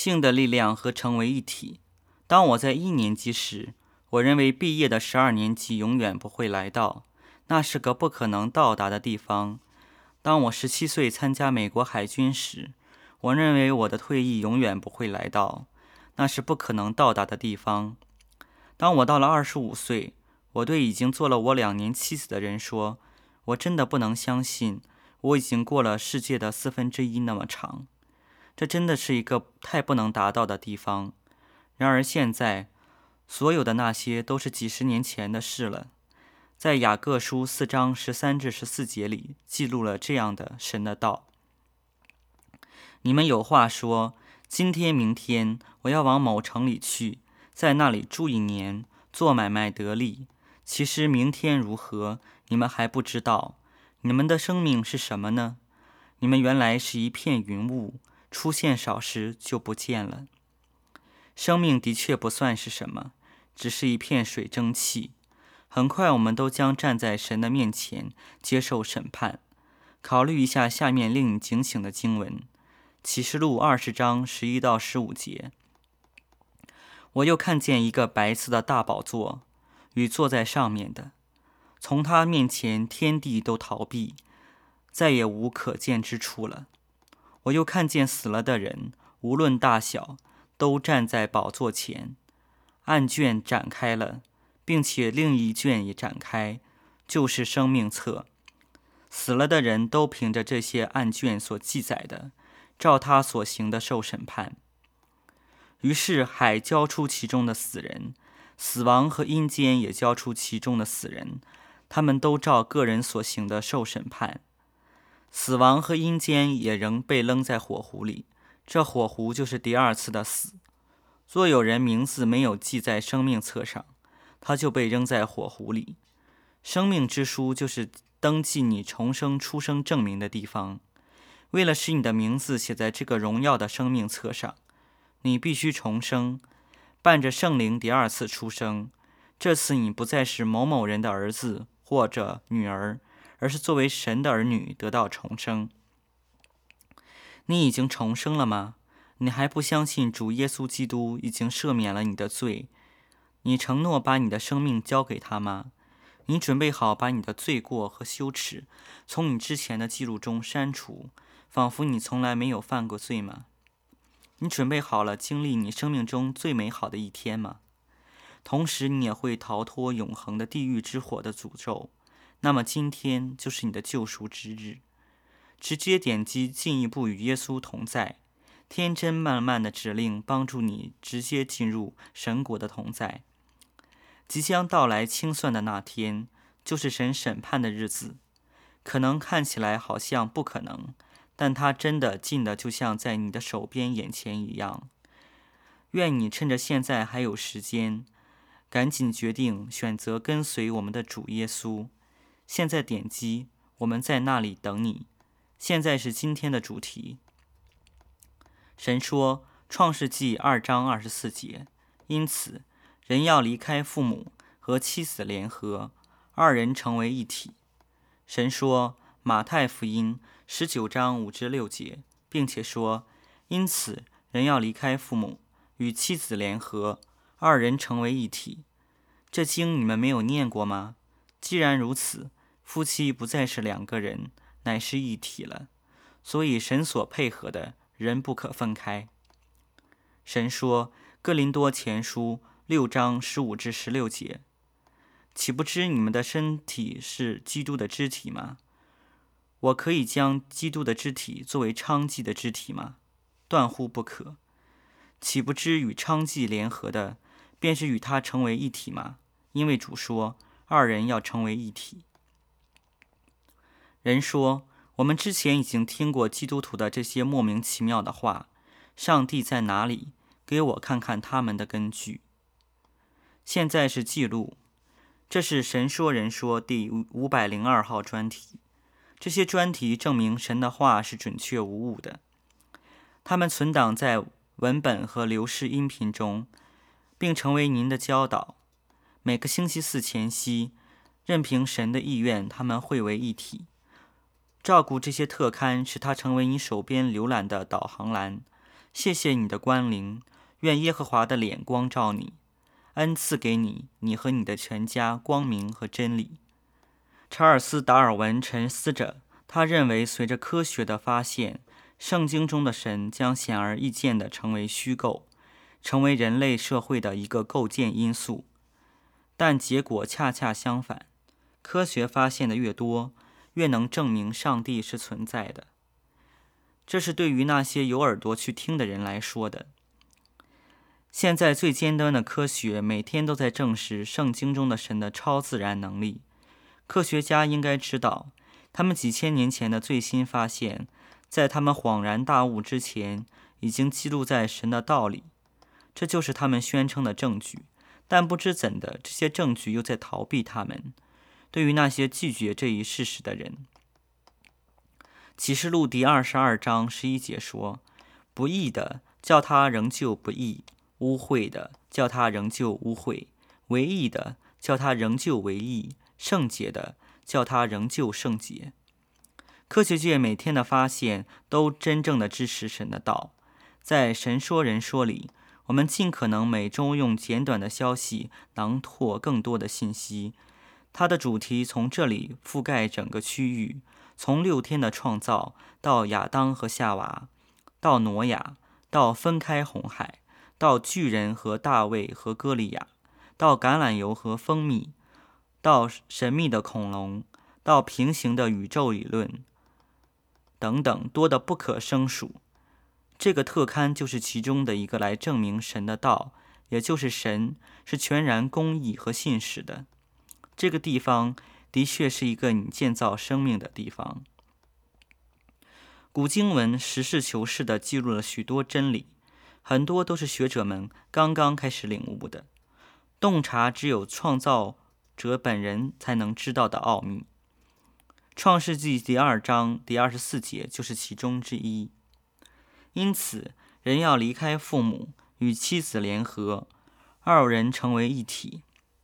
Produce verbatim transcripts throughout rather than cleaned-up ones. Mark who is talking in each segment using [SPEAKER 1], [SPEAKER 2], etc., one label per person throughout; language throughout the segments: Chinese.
[SPEAKER 1] 性的力量和成为一体。当我在一年级时，我认为毕业的十二年级永远不会来到，那是个不可能到达的地方。当我十七岁参加美国海军时，我认为我的退役永远不会来到，那是不可能到达的地方。当我到了二十五岁，我对已经做了我两年妻子的人说，我真的不能相信，我已经过了世界的四分之一那么长。这真的是一个太不能达到的地方。然而现在，所有的那些都是几十年前的事了。在雅各书四章十三至十四节里记录了这样的神的道：你们有话说，今天明天我要往某城里去，在那里住一年，做买卖得利。其实明天如何，你们还不知道。你们的生命是什么呢？你们原来是一片云雾，出现少时就不见了。生命的确不算是什么，只是一片水蒸气。很快我们都将站在神的面前接受审判。考虑一下下面令你警醒的经文：启示录二十章十一到十五节。我又看见一个白色的大宝座，与坐在上面的，从他面前天地都逃避，再也无可见之处了。我又看见死了的人，无论大小，都站在宝座前。案卷展开了，并且另一卷也展开，就是生命册。死了的人都凭着这些案卷所记载的，照他所行的受审判。于是海交出其中的死人，死亡和阴间也交出其中的死人，他们都照个人所行的受审判。死亡和阴间也仍被扔在火湖里，这火湖就是第二次的死。若有人名字没有记在生命册上，他就被扔在火湖里。生命之书就是登记你重生出生证明的地方。为了使你的名字写在这个荣耀的生命册上，你必须重生，伴着圣灵第二次出生。这次你不再是某某人的儿子或者女儿，而是作为神的儿女得到重生。你已经重生了吗？你还不相信主耶稣基督已经赦免了你的罪？你承诺把你的生命交给他吗？你准备好把你的罪过和羞耻从你之前的记录中删除，仿佛你从来没有犯过罪吗？你准备好了经历你生命中最美好的一天吗？同时你也会逃脱永恒的地狱之火的诅咒。那么今天就是你的救赎之日。直接点击进一步与耶稣同在，天真慢慢的指令帮助你直接进入神国的同在。即将到来清算的那天，就是神审判的日子。可能看起来好像不可能，但它真的近的就像在你的手边眼前一样。愿你趁着现在还有时间，赶紧决定选择跟随我们的主耶稣。现在点击，我们在那里等你。现在是今天的主题。神说，创世纪二章二十四节，因此人要离开父母，和妻子联合，二人成为一体。神说，马太福音十九章五至六节，并且说，因此人要离开父母，与妻子联合，二人成为一体。这经你们没有念过吗？既然如此，夫妻不再是两个人，乃是一体了。所以神所配合的，人不可分开。神说，哥林多前书六章十五至十六节，岂不知你们的身体是基督的肢体吗？我可以将基督的肢体作为娼妓的肢体吗？断乎不可。岂不知与娼妓联合的，便是与他成为一体吗？因为主说，二人要成为一体。人说，我们之前已经听过基督徒的这些莫名其妙的话，上帝在哪里？给我看看他们的根据。现在是记录，这是神说人说第五百零二号专题。这些专题证明神的话是准确无误的。它们存档在文本和流式音频中，并成为您的教导。每个星期四前夕，任凭神的意愿，它们汇为一体。照顾这些特刊，使它成为你手边浏览的导航栏。 谢谢你的光临，愿耶和华的脸光照你，恩赐给你，你和你的全家光明和真理。查尔斯·达尔文沉思着，他认为随着科学的发现，圣经中的神将显而易见地成为虚构，成为人类社会的一个构建因素。但结果恰恰相反，科学发现的越多，越能证明上帝是存在的。这是对于那些有耳朵去听的人来说的。现在最尖端的科学每天都在证实圣经中的神的超自然能力。科学家应该知道，他们几千年前的最新发现，在他们恍然大悟之前，已经记录在神的道里。这就是他们宣称的证据。但不知怎的，这些证据又在逃避他们。对于那些拒绝这一事实的人，启示录第二十二章十一节说：“不义的，叫他仍旧不义；污秽的，叫他仍旧污秽；为义的，叫他仍旧为义；圣洁的，叫他仍旧圣洁。”科学界每天的发现都真正的支持神的道。在神说人说里，我们尽可能每周用简短的消息囊括更多的信息。它的主题从这里覆盖整个区域，从六天的创造到亚当和夏娃，到挪亚，到分开红海，到巨人和大卫和歌利亚，到橄榄油和蜂蜜，到神秘的恐龙，到平行的宇宙理论等等，多得不可胜数。这个特刊就是其中的一个，来证明神的道，也就是神是全然公义和信实的。这个地方的确是一个你建造生命的地方。古经文实事求是地记录了许多真理，很多都是学者们刚刚开始领悟的，洞察只有创造者本人才能知道的奥秘。创世纪第二章第二十四节就是其中之一。因此，人要离开父母，与妻子联合，二人成为一体。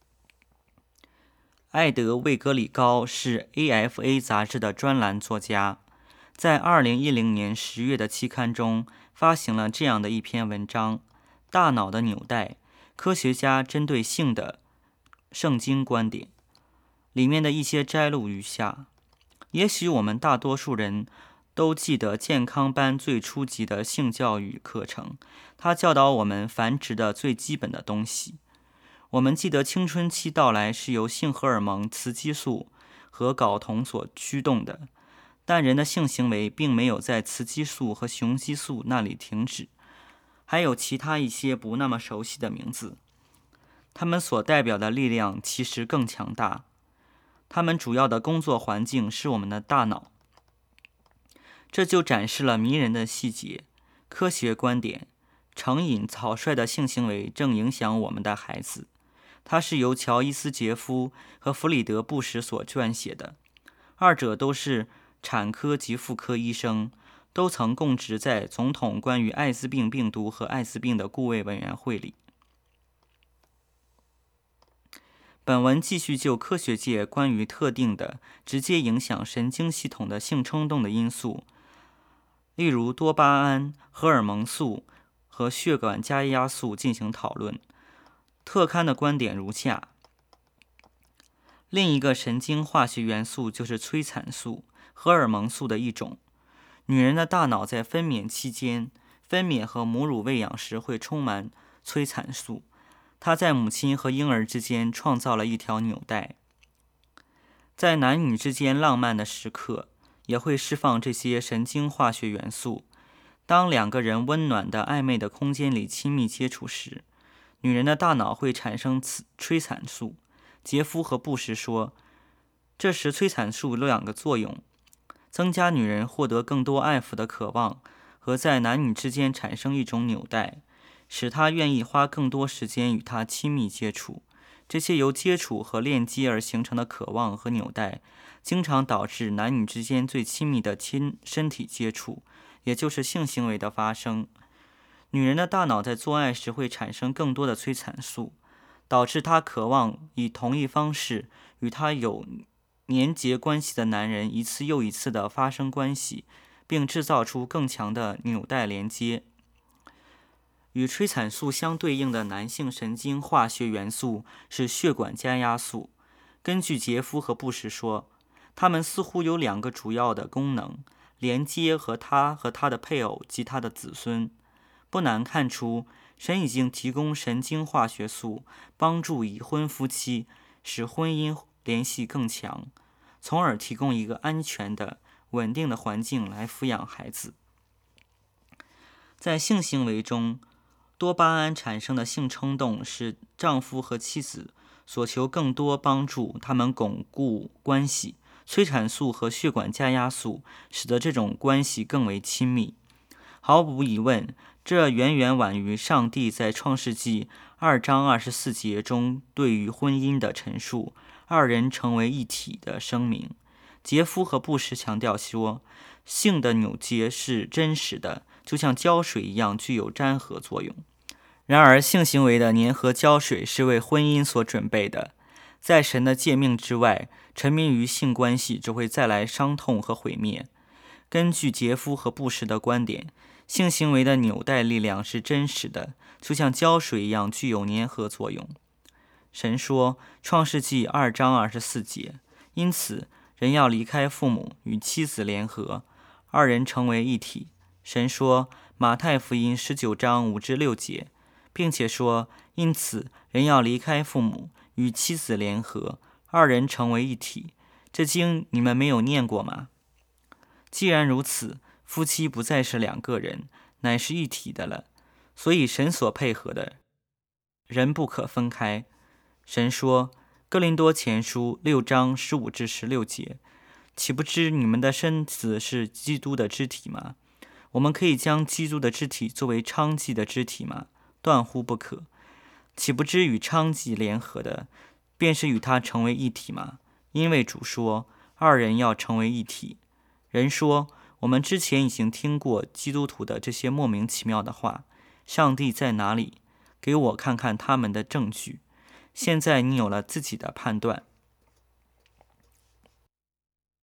[SPEAKER 1] 艾德·魏格里高是 A F A 杂志的专栏作家，在二零一零年十月的期刊中发行了这样的一篇文章：大脑的纽带，科学家针对性的圣经观点。里面的一些摘录如下：也许我们大多数人都记得健康班最初级的性教育课程，它教导我们繁殖的最基本的东西。我们记得青春期到来是由性荷尔蒙、雌激素和睾酮所驱动的，但人的性行为并没有在雌激素和雄激素那里停止，还有其他一些不那么熟悉的名字，它们所代表的力量其实更强大。它们主要的工作环境是我们的大脑。这就展示了迷人的细节。科学观点：成瘾草率的性行为正影响我们的孩子。它是由乔伊斯·杰夫和弗里德·布什所撰写的，二者都是产科及妇科医生，都曾供职在总统关于艾滋病病毒和艾滋病的顾问委员会里。本文继续就科学界关于特定的直接影响神经系统的性冲动的因素，例如多巴胺、荷尔蒙素和血管加压素进行讨论。特刊的观点如下：另一个神经化学元素就是催产素，荷尔蒙素的一种。女人的大脑在分娩期间，分娩和母乳喂养时会充满催产素，它在母亲和婴儿之间创造了一条纽带。在男女之间浪漫的时刻，也会释放这些神经化学元素。当两个人温暖的暧昧的空间里亲密接触时，女人的大脑会产生催产素。杰夫和布什说，这时催产素有两个作用：增加女人获得更多爱抚的渴望，和在男女之间产生一种纽带，使她愿意花更多时间与他亲密接触。这些由接触和链接而形成的渴望和纽带，经常导致男女之间最亲密的亲身体接触，也就是性行为的发生。女人的大脑在做爱时会产生更多的催产素，导致她渴望以同一方式与她有粘结关系的男人一次又一次地发生关系，并制造出更强的纽带连接。 与催产素相对应的男性神经化学元素是血管加压素。根据杰夫和布什说，它们似乎有两个主要的功能，连接和他和他的配偶及他的子孙。不难看出，神已经提供神经化学素，帮助已婚夫妻使婚姻联系更强，从而提供一个安全的、稳定的环境来抚养孩子。在性行为中，多巴胺产生的性冲动使丈夫和妻子所求更多帮助他们巩固关系，催产素和血管加压素使得这种关系更为亲密。毫无疑问，这远远晚于上帝在创世纪二章二十四节中对于婚姻的陈述，二人成为一体的声明。杰夫和布什强调说，性的扭结是真实的，就像胶水一样具有粘合作用。然而，性行为的粘合胶水是为婚姻所准备的。在神的诫命之外，沉迷于性关系只会带来伤痛和毁灭。根据杰夫和布什的观点，性行为的纽带力量是真实的，就像胶水一样具有粘合作用。神说，创世纪二章二十四节，因此人要离开父母，与妻子联合，二人成为一体。神说，马太福音十九章五至六节，并且说，因此人要离开父母，与妻子联合，二人成为一体。这经你们没有念过吗？既然如此，夫妻不再是两个人，乃是一体的了。所以神所配合的，人不可分开。神说，哥林多前书六章十五至十六节，岂不知你们的身子是基督的肢体吗？我们可以将基督的肢体作为娼妓的肢体吗？断乎不可。岂不知与娼妓联合的，便是与他成为一体吗？因为主说，二人要成为一体。人说，我们之前已经听过基督徒的这些莫名其妙的话，上帝在哪里？给我看看他们的证据。现在你有了自己的判断。